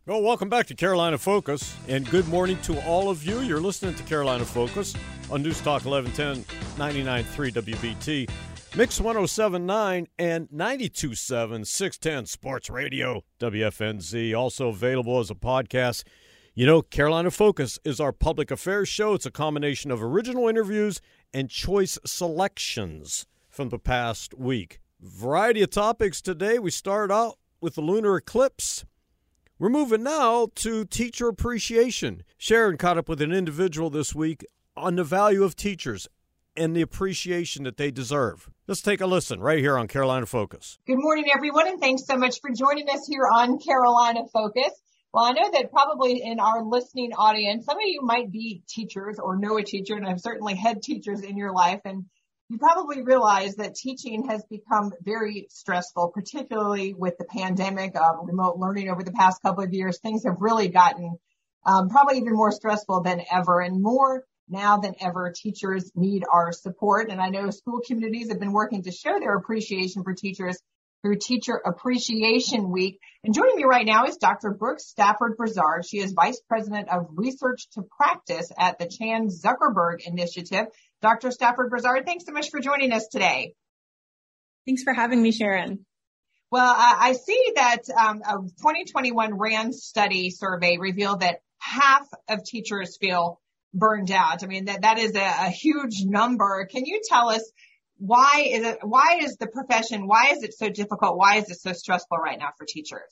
Well, welcome back to Carolina Focus, and good morning to all of you. You're listening to Carolina Focus on News Talk 1110, 99.3 WBT, Mix 107.9, and 92.7, 610 Sports Radio, WFNZ, also available as a podcast. You know, Carolina Focus is our public affairs show. It's a combination of original interviews and choice selections from the past week. Variety of topics today. We start out with the lunar eclipse. We're moving now to teacher appreciation. Sharon caught up with an individual this week on the value of teachers and the appreciation that they deserve. Let's take a listen right here on Carolina Focus. Good morning, everyone, and thanks so much for joining us here on Carolina Focus. Well, I know that probably in our listening audience, some of you might be teachers or know a teacher, and I've certainly had teachers in your life, and you probably realize that teaching has become very stressful, particularly with the pandemic of remote learning over the past couple of years. Things have really gotten probably even more stressful than ever, and more now than ever, teachers need our support. And I know school communities have been working to show their appreciation for teachers through Teacher Appreciation Week. And joining me right now is Dr. Brooke Stafford-Brazard. She is Vice President of Research to Practice at the Chan Zuckerberg Initiative. Dr. Stafford-Brazard, thanks so much for joining us today. Thanks for having me, Sharon. Well, I see that a 2021 RAND study survey revealed that half of teachers feel burned out. I mean, that is a huge number. Can you tell us why is the profession, why is it so difficult? Why is it so stressful right now for teachers?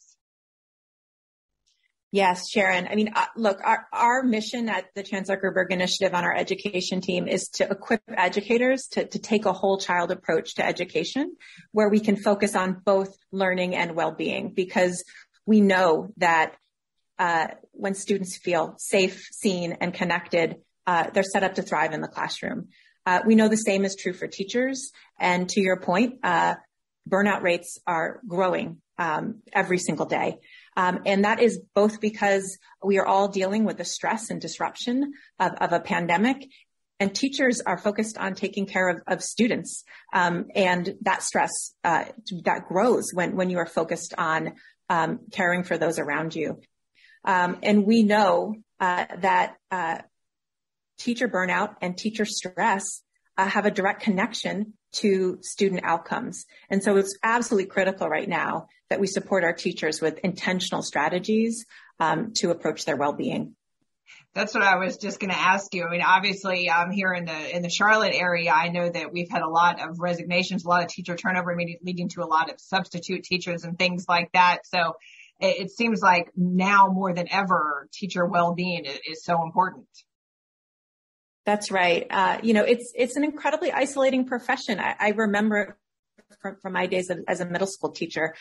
Yes, Sharon. I mean, look, our mission at the Chan Zuckerberg Initiative on our education team is to equip educators to take a whole child approach to education, where we can focus on both learning and well-being, because we know that when students feel safe, seen, and connected, they're set up to thrive in the classroom. We know the same is true for teachers. And to your point, burnout rates are growing every single day. And that is both because we are all dealing with the stress and disruption of a pandemic, and teachers are focused on taking care of students. And that stress that grows when you are focused on caring for those around you. And we know that teacher burnout and teacher stress have a direct connection to student outcomes. And so it's absolutely critical right now that we support our teachers with intentional strategies to approach their well-being. That's what I was just going to ask you. I mean, obviously, here in the Charlotte area, I know that we've had a lot of resignations, a lot of teacher turnover, leading to a lot of substitute teachers and things like that. So it seems like now more than ever, teacher well-being is so important. That's right. It's an incredibly isolating profession. I remember from my days as a middle school teacher.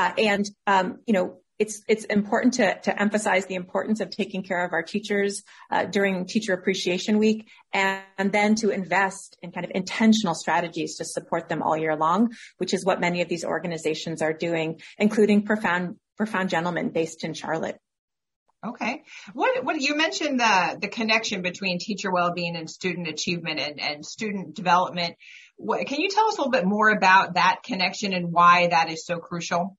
It's important to emphasize the importance of taking care of our teachers during Teacher Appreciation Week, and then to invest in kind of intentional strategies to support them all year long, which is what many of these organizations are doing, including Profound Gentlemen based in Charlotte. Okay. What you mentioned the connection between teacher well-being and student achievement and student development. Can you tell us a little bit more about that connection and why that is so crucial?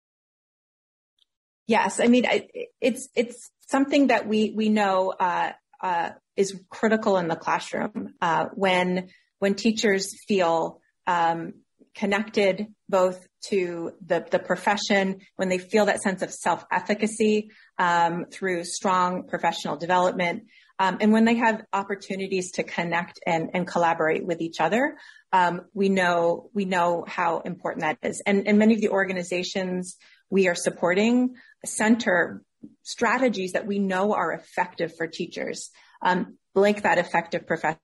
Yes, I mean it's something that we know is critical in the classroom when teachers feel connected both to the profession, when they feel that sense of self-efficacy through strong professional development, and when they have opportunities to connect and collaborate with each other. We know how important that is. And many of the organizations we are supporting center strategies that we know are effective for teachers, like that effective professional,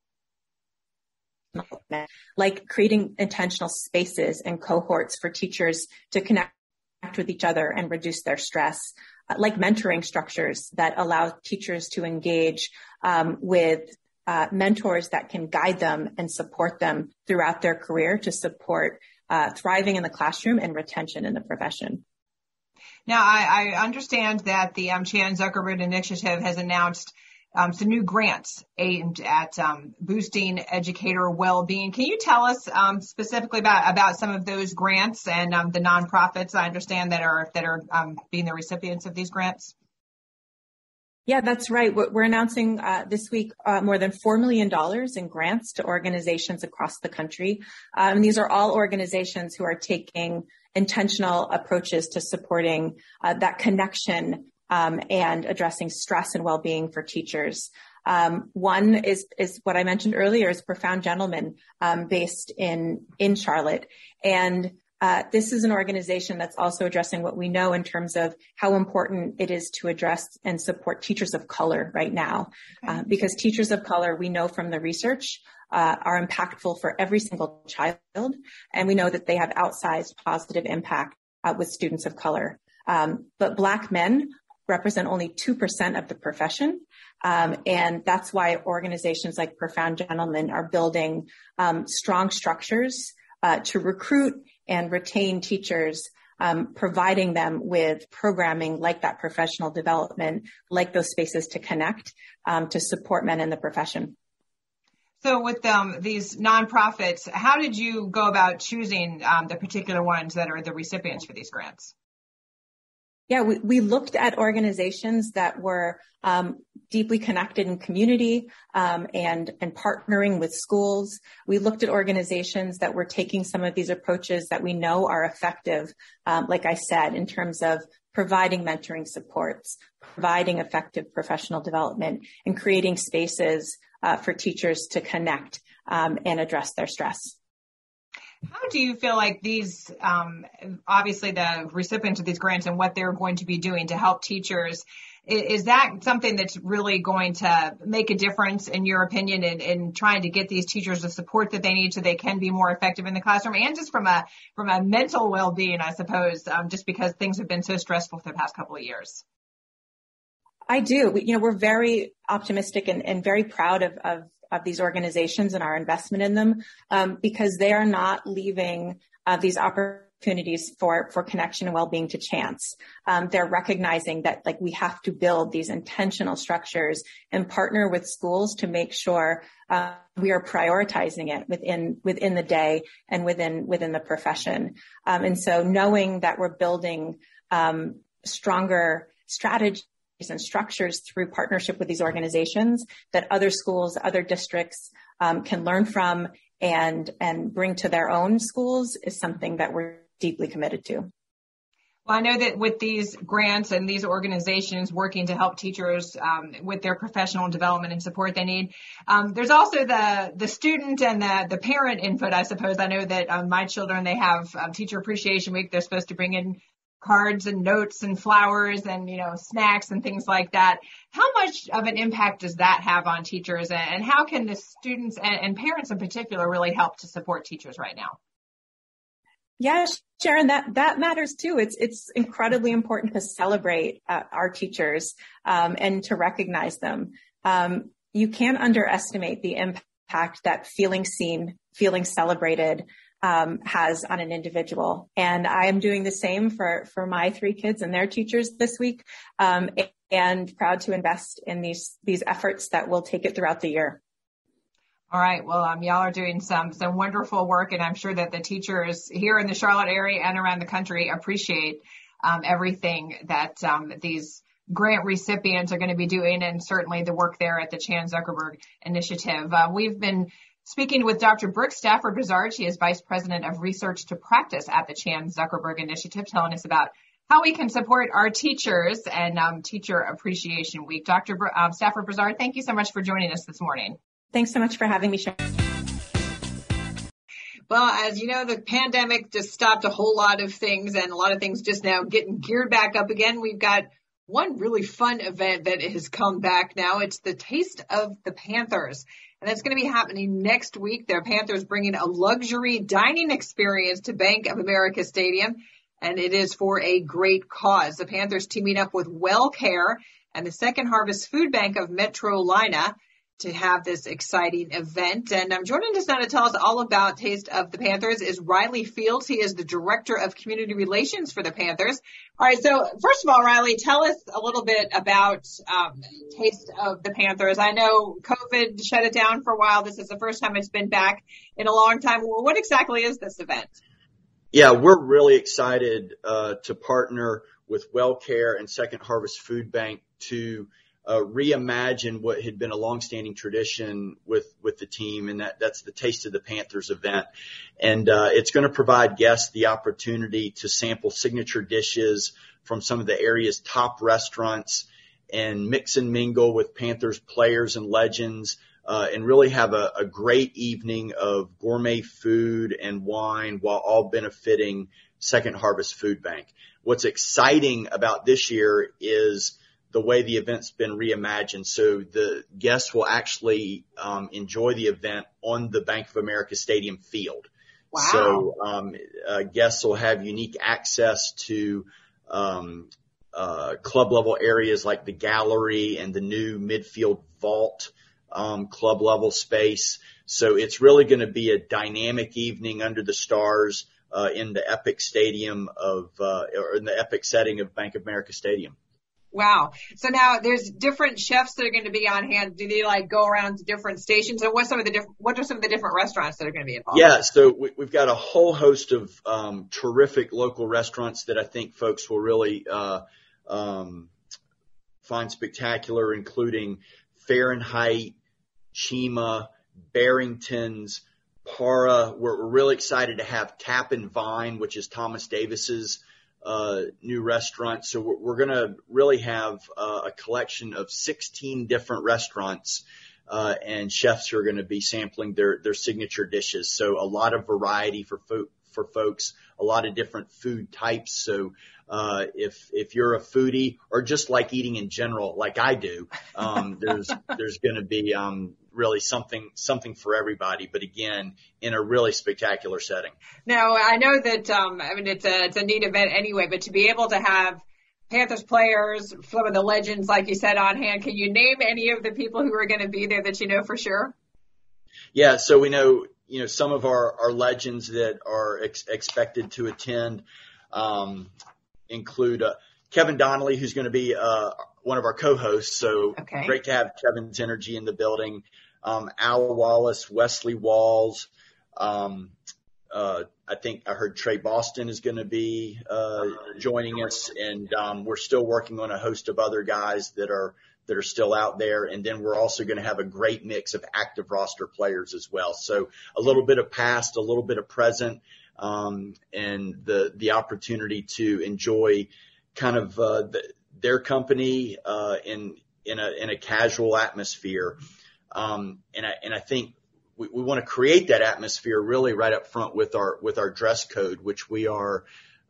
like creating intentional spaces and cohorts for teachers to connect with each other and reduce their stress, like mentoring structures that allow teachers to engage with mentors that can guide them and support them throughout their career to support thriving in the classroom and retention in the profession. Now, I understand that the Chan Zuckerberg Initiative has announced some new grants aimed at boosting educator well-being. Can you tell us specifically about some of those grants and the nonprofits I understand that are being the recipients of these grants? Yeah, that's right. We're announcing this week more than $4 million in grants to organizations across the country. And these are all organizations who are taking intentional approaches to supporting that connection and addressing stress and well-being for teachers. One is what I mentioned earlier, is Profound Gentlemen, based in Charlotte. And this is an organization that's also addressing what we know in terms of how important it is to address and support teachers of color right now. Because teachers of color, we know from the research, are impactful for every single child. And we know that they have outsized positive impact with students of color. But Black men represent only 2% of the profession. And that's why organizations like Profound Gentlemen are building strong structures to recruit and retain teachers, providing them with programming like that professional development, like those spaces to connect, to support men in the profession. So with these nonprofits, how did you go about choosing the particular ones that are the recipients for these grants? Yeah, we looked at organizations that were deeply connected in community and partnering with schools. We looked at organizations that were taking some of these approaches that we know are effective, like I said, in terms of providing mentoring supports, providing effective professional development, and creating spaces for teachers to connect and address their stress. How do you feel like these, obviously the recipients of these grants and what they're going to be doing to help teachers, is that something that's really going to make a difference, in your opinion, in trying to get these teachers the support that they need so they can be more effective in the classroom, and just from a mental well-being, I suppose, just because things have been so stressful for the past couple of years? I do. We're very optimistic and very proud of these organizations and our investment in them, because they are not leaving these opportunities for connection and well-being to chance. They're recognizing that we have to build these intentional structures and partner with schools to make sure we are prioritizing it within the day and within the profession. And so knowing that we're building stronger strategies and structures through partnership with these organizations that other schools, other districts can learn from and bring to their own schools is something that we're deeply committed to. Well, I know that with these grants and these organizations working to help teachers with their professional development and support they need, there's also the student and the parent input, I suppose. I know that my children, they have Teacher Appreciation Week. They're supposed to bring in cards and notes and flowers and, snacks and things like that. How much of an impact does that have on teachers, and how can the students and parents in particular really help to support teachers right now? Yeah, Sharon, that matters too. It's incredibly important to celebrate our teachers and to recognize them. You can't underestimate the impact that feeling seen, feeling celebrated has on an individual. And I am doing the same for my 3 kids and their teachers this week, and proud to invest in these efforts that will take it throughout the year. All right. Well, y'all are doing some wonderful work, and I'm sure that the teachers here in the Charlotte area and around the country appreciate everything that these grant recipients are going to be doing, and certainly the work there at the Chan Zuckerberg Initiative. We've been speaking with Dr. Brooke Stafford-Brizard. She is Vice President of Research to Practice at the Chan Zuckerberg Initiative, telling us about how we can support our teachers and Teacher Appreciation Week. Dr. Stafford-Brizard, thank you so much for joining us this morning. Thanks so much for having me, Sharon. Well, as you know, the pandemic just stopped a whole lot of things, and a lot of things just now getting geared back up again. We've got one really fun event that has come back now. It's the Taste of the Panthers. And that's going to be happening next week. The Panthers bringing a luxury dining experience to Bank of America Stadium, and it is for a great cause. The Panthers teaming up with WellCare and the Second Harvest Food Bank of Metrolina to have this exciting event. And joining us now to tell us all about Taste of the Panthers is Riley Fields. He is the Director of Community Relations for the Panthers. All right, so first of all, Riley, tell us a little bit about Taste of the Panthers. I know COVID shut it down for a while. This is the first time it's been back in a long time. What exactly is this event? Yeah, we're really excited to partner with WellCare and Second Harvest Food Bank to reimagine what had been a longstanding tradition with the team, and that's the Taste of the Panthers event. And it's going to provide guests the opportunity to sample signature dishes from some of the area's top restaurants and mix and mingle with Panthers players and legends, and really have a great evening of gourmet food and wine while all benefiting Second Harvest Food Bank. What's exciting about this year is the way the event's been reimagined. So the guests will actually enjoy the event on the Bank of America Stadium field. Wow. So guests will have unique access to club level areas like the gallery and the new midfield vault club level space. So it's really going to be a dynamic evening under the stars in the epic stadium or in the epic setting of Bank of America Stadium. Wow. So now there's different chefs that are going to be on hand. Do they go around to different stations, and what are some of the different restaurants that are going to be involved? Yeah. So we've got a whole host of terrific local restaurants that I think folks will really find spectacular, including Fahrenheit, Chima, Barrington's, Para. We're really excited to have Tap and Vine, which is Thomas Davis's new restaurant. So we're going to really have a collection of 16 different restaurants and chefs who are going to be sampling their signature dishes. So a lot of variety for folks, a lot of different food types. So if you're a foodie or just like eating in general, like I do, there's going to be really something for everybody, but again, in a really spectacular setting. Now, I know that it's a neat event anyway, but to be able to have Panthers players, some of the legends, like you said, on hand, can you name any of the people who are going to be there that you know for sure? Yeah, so we know some of our legends that are expected to attend include Kevin Donnelly, who's going to be one of our co-hosts. So okay. Great to have Kevin's energy in the building. Al Wallace, Wesley Walls. I think I heard Trey Boston is going to be joining us, and we're still working on a host of other guys that are still out there. And then we're also going to have a great mix of active roster players as well. So a little bit of past, a little bit of present, and the opportunity to enjoy kind of their company in a casual atmosphere. And I think we want to create that atmosphere really right up front with our dress code, which we are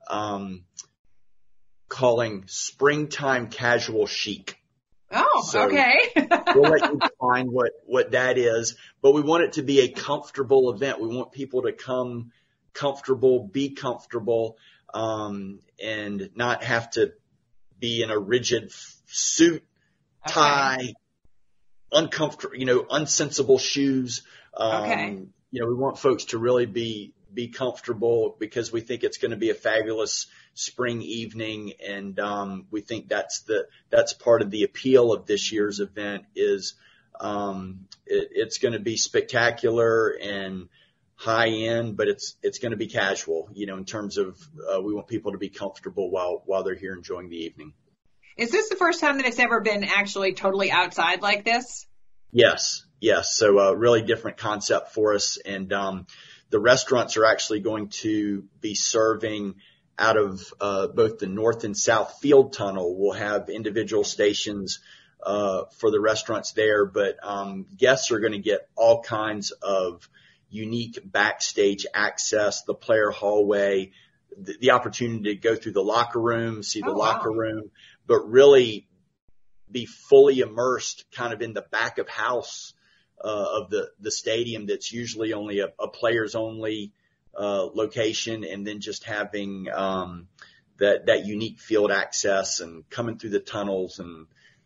calling springtime casual chic. Oh, so okay. We'll let you define what that is, but we want it to be a comfortable event. We want people to come comfortable, be comfortable, and not have to be in a rigid suit, tie, uncomfortable, unsensible shoes. Okay. We want folks to really be comfortable because we think it's going to be a fabulous spring evening. And, we think that's part of the appeal of this year's event is, it's going to be spectacular and high end, but it's going to be casual, in terms of, we want people to be comfortable while they're here enjoying the evening. Is this the first time that it's ever been actually totally outside like this? Yes. So really different concept for us. And the restaurants are actually going to be serving out of both the north and south field tunnel. We'll have individual stations for the restaurants there, but guests are going to get all kinds of unique backstage access, the player hallway, the opportunity to go through the locker room, see the locker room, but really be fully immersed kind of in the back of house of the stadium that's usually only a players only location, and then just having that unique field access and coming through the tunnels and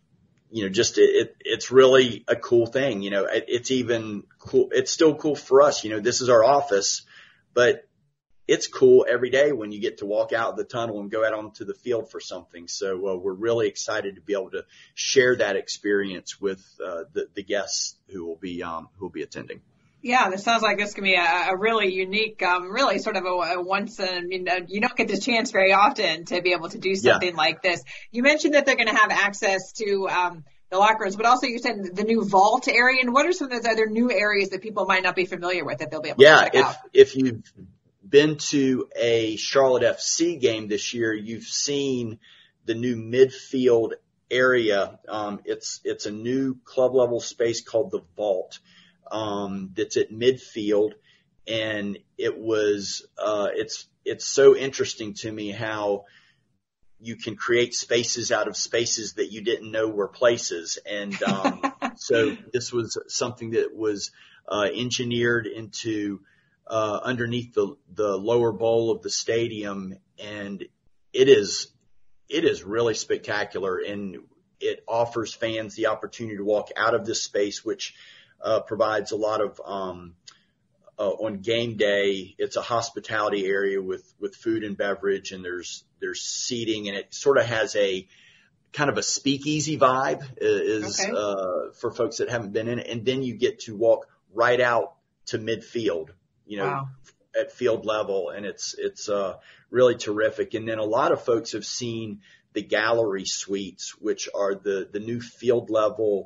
it's really a cool thing. It's even cool. It's still cool for us. This is our office, but it's cool every day when you get to walk out of the tunnel and go out onto the field for something. So we're really excited to be able to share that experience with the guests who will be attending. Yeah, this sounds like this can be a really unique, really sort of a once you don't get the chance very often to be able to do something like this. You mentioned that they're going to have access to the locker rooms, but also you said the new vault area. And what are some of those other new areas that people might not be familiar with that they'll be able to check out? If you've been to a Charlotte FC game this year, you've seen the new midfield area. It's a new club level space called the Vault, that's at midfield. And it was, it's so interesting to me how you can create spaces out of spaces that you didn't know were places. And, so this was something that was, engineered into, underneath the lower bowl of the stadium. And it is really spectacular, and it offers fans the opportunity to walk out of this space, which, provides a lot of, on game day. It's a hospitality area with food and beverage, and there's seating, and it sort of has a kind of a speakeasy vibe for folks that haven't been in it. And then you get to walk right out to midfield, Wow. at field level. And it's really terrific. And then a lot of folks have seen the gallery suites, which are the new field level,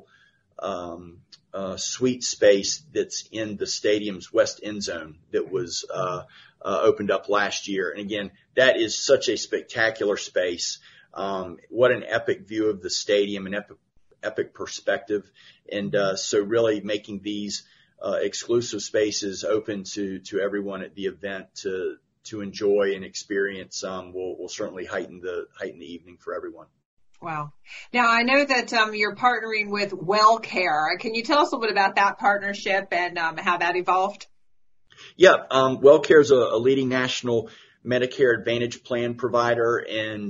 suite space that's in the stadium's west end zone that was opened up last year. And again, that is such a spectacular space. What an epic view of the stadium, an epic perspective. And so really making these exclusive spaces open to everyone at the event to enjoy and experience will certainly heighten the evening for everyone. Wow. Now, I know that you're partnering with WellCare. Can you tell us a little bit about that partnership and how that evolved? Yeah, WellCare is a leading national Medicare Advantage plan provider, and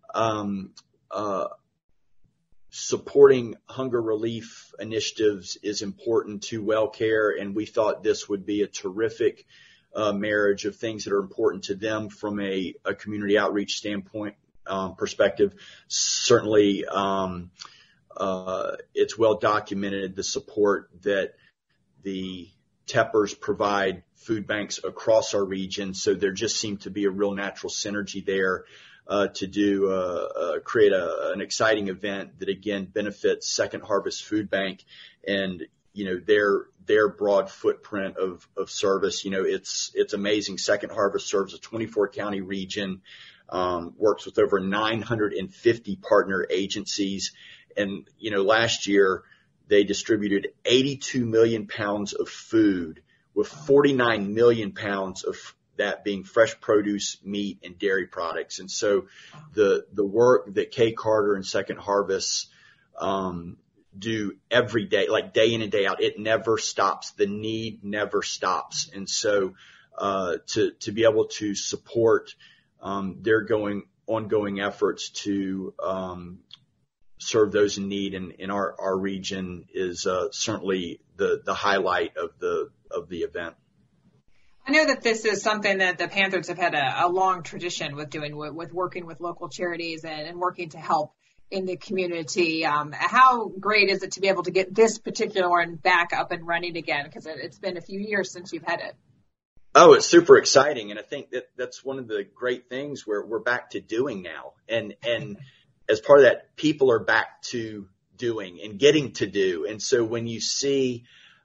supporting hunger relief initiatives is important to WellCare, and we thought this would be a terrific marriage of things that are important to them from a community outreach standpoint. Perspective. Certainly, it's well documented the support that the Teppers provide food banks across our region. So there just seemed to be a real natural synergy there, to create an exciting event that again benefits Second Harvest Food Bank and, their broad footprint of service. It's amazing. Second Harvest serves a 24 county region. Works with over 950 partner agencies. And, last year they distributed 82 million pounds of food, with 49 million pounds of that being fresh produce, meat, and dairy products. And so the work that Kay Carter and Second Harvest, do every day, like day in and day out, it never stops. The need never stops. And so, to be able to support their ongoing efforts to serve those in need in our region is certainly the highlight of the event. I know that this is something that the Panthers have had a long tradition with doing, with working with local charities and working to help in the community. How great is it to be able to get this particular one back up and running again? Because it's been a few years since you've had it. Oh, it's super exciting. And I think that's one of the great things where we're back to doing now. And as part of that, people are back to doing and getting to do. And so when you see,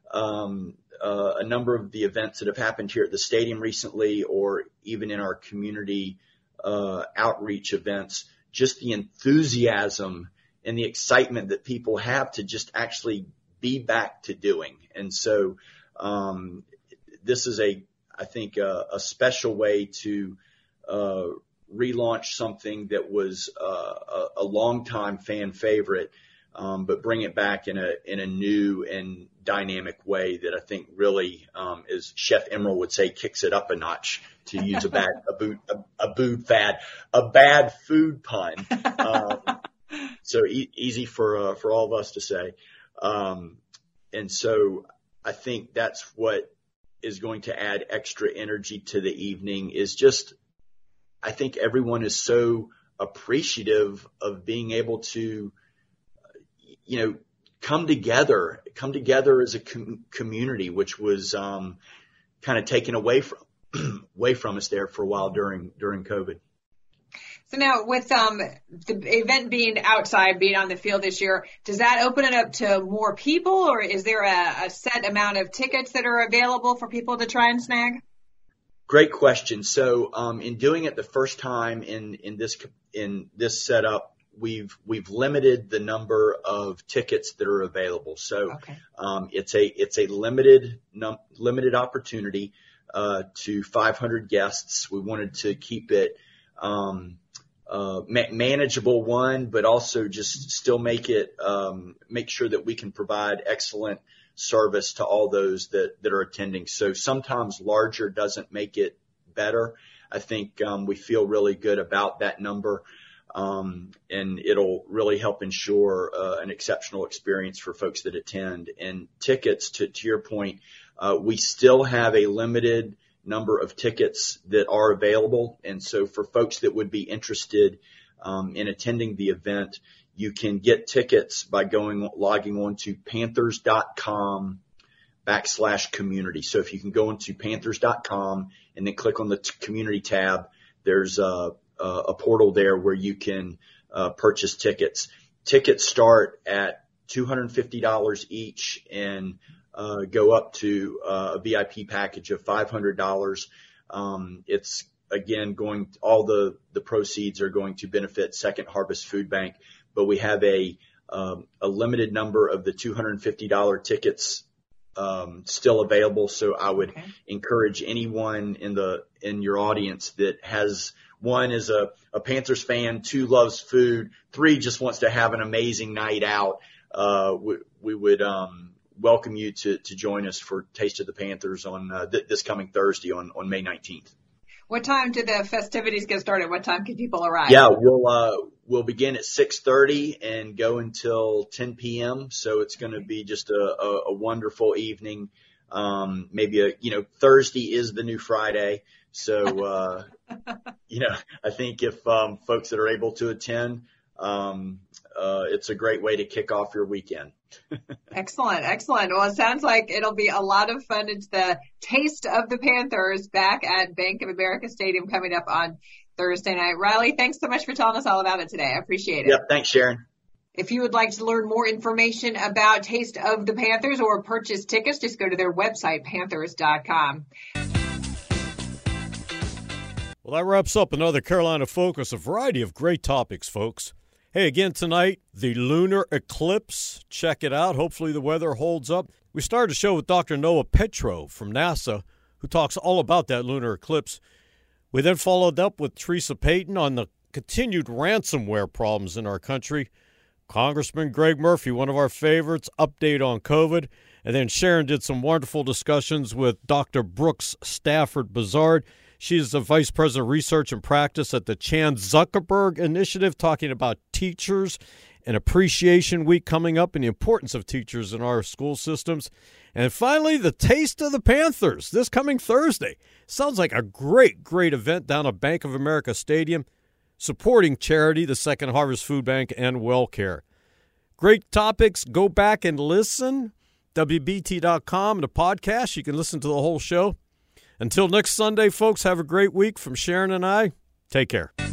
a number of the events that have happened here at the stadium recently, or even in our community, outreach events, just the enthusiasm and the excitement that people have to just actually be back to doing. And so, this is I think a special way to relaunch something that was a longtime fan favorite, but bring it back in a new and dynamic way that I think really, as Chef Emerald would say, kicks it up a notch, to use a bad food pun. So easy for all of us to say. And so I think that's what is going to add extra energy to the evening. Is just, I think everyone is so appreciative of being able to, come together as a community, which was, kind of taken away from us there for a while during COVID. So now with the event being outside, being on the field this year, does that open it up to more people, or is there a set amount of tickets that are available for people to try and snag? Great question. So in doing it the first time in this setup, we've limited the number of tickets that are available. So okay. It's a limited opportunity to 500 guests. We wanted to keep it manageable, one, but also just still make sure that we can provide excellent service to all those that are attending. So sometimes larger doesn't make it better. I think we feel really good about that number, and it'll really help ensure an exceptional experience for folks that attend. And tickets, to your point, we still have a limited number of tickets that are available. And so for folks that would be interested in attending the event, you can get tickets by logging on to panthers.com/community. So if you can go into panthers.com and then click on the community tab, there's a portal there where you can purchase tickets. Tickets start at $250 each and go up to a VIP package of $500. It's again all the proceeds are going to benefit Second Harvest Food Bank, but we have a limited number of the $250 tickets still available. So I would encourage anyone in your audience that has, one, is a Panthers fan, two, loves food, three, just wants to have an amazing night out. We would welcome you to join us for Taste of the Panthers on this coming Thursday on May 19th. What time do the festivities get started? What time can people arrive? Yeah, we'll begin at 6:30 and go until 10 p.m. So it's going to be just a wonderful evening. Maybe Thursday is the new Friday. So, I think if folks that are able to attend, it's a great way to kick off your weekend. Excellent. Well, it sounds like it'll be a lot of fun. It's the Taste of the Panthers back at Bank of America Stadium coming up on Thursday night. Riley, thanks so much for telling us all about it today. I appreciate it. Yep. Thanks, Sharon. If you would like to learn more information about Taste of the Panthers or purchase tickets, just go to their website, panthers.com. Well, that wraps up another Carolina Focus, a variety of great topics, folks. Hey, again tonight, the lunar eclipse. Check it out. Hopefully the weather holds up. We started the show with Dr. Noah Petro from NASA, who talks all about that lunar eclipse. We then followed up with Teresa Payton on the continued ransomware problems in our country. Congressman Greg Murphy, one of our favorites, update on COVID. And then Sharon did some wonderful discussions with Dr. Brooks Stafford-Buzzard. She's the Vice President of Research and Practice at the Chan Zuckerberg Initiative, talking about teachers and Appreciation Week coming up and the importance of teachers in our school systems. And finally, the Taste of the Panthers this coming Thursday. Sounds like a great event down at Bank of America Stadium, supporting charity, the Second Harvest Food Bank, and WellCare. Great topics. Go back and listen. WBT.com, the podcast. You can listen to the whole show. Until next Sunday, folks, have a great week. From Sharon and I, take care.